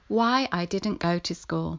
Why I didn't go to school.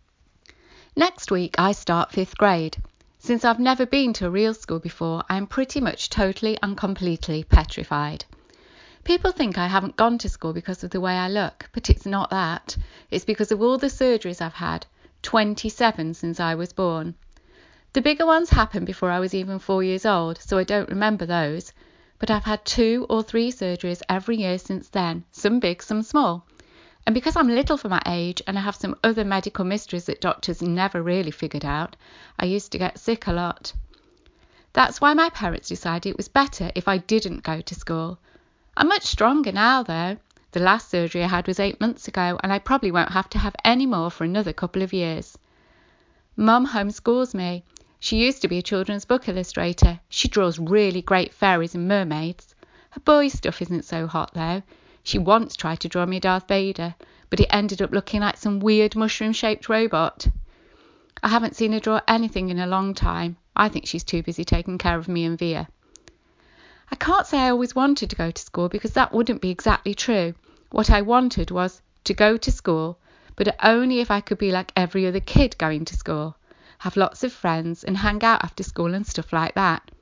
Next week I start 5th grade. Since I've never been to a real school before, I'm pretty much totally and completely petrified. People think I haven't gone to school because of the way I look, but it's not that. It's because of all the surgeries I've had, 27 since I was born. The bigger ones happened before I was even 4 years old, so I don't remember those. But I've had 2 or 3 surgeries every year since then, some big, some small. And because I'm little for my age and I have some other medical mysteries that doctors never really figured out, I used to get sick a lot. That's why my parents decided it was better if I didn't go to school. I'm much stronger now, though. The last surgery I had was 8 months ago, and I probably won't have to have any more for another couple of years. Mum homeschools me. She used to be a children's book illustrator. She draws really great fairies and mermaids. Her boys' stuff isn't so hot, though. She once tried to draw me Darth Vader, but it ended up looking like some weird mushroom-shaped robot. I haven't seen her draw anything in a long time. I think she's too busy taking care of me and Via. I can't say I always wanted to go to school because that wouldn't be exactly true. What I wanted was to go to school, but only if I could be like every other kid going to school, have lots of friends and hang out after school and stuff like that.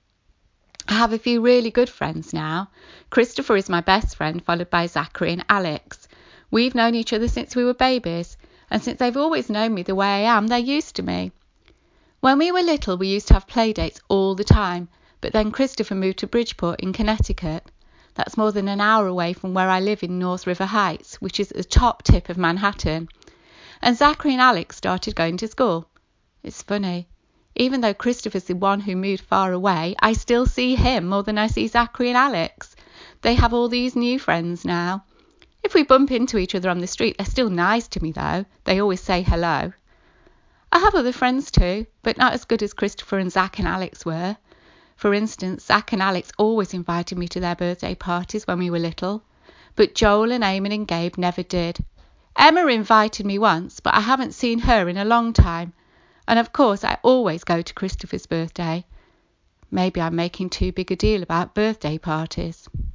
I have a few really good friends now. Christopher is my best friend, followed by Zachary and Alex. We've known each other since we were babies, and since they've always known me the way I am, they're used to me. When we were little, we used to have play dates all the time, but then Christopher moved to Bridgeport in Connecticut. That's more than an hour away from where I live in North River Heights, which is at the top tip of Manhattan. And Zachary and Alex started going to school. It's funny. Even though Christopher's the one who moved far away, I still see him more than I see Zachary and Alex. They have all these new friends now. If we bump into each other on the street, they're still nice to me, though. They always say hello. I have other friends too, but not as good as Christopher and Zach and Alex were. For instance, Zach and Alex always invited me to their birthday parties when we were little, but Joel and Eamon and Gabe never did. Emma invited me once, but I haven't seen her in a long time. And of course, I always go to Christopher's birthday. Maybe I'm making too big a deal about birthday parties.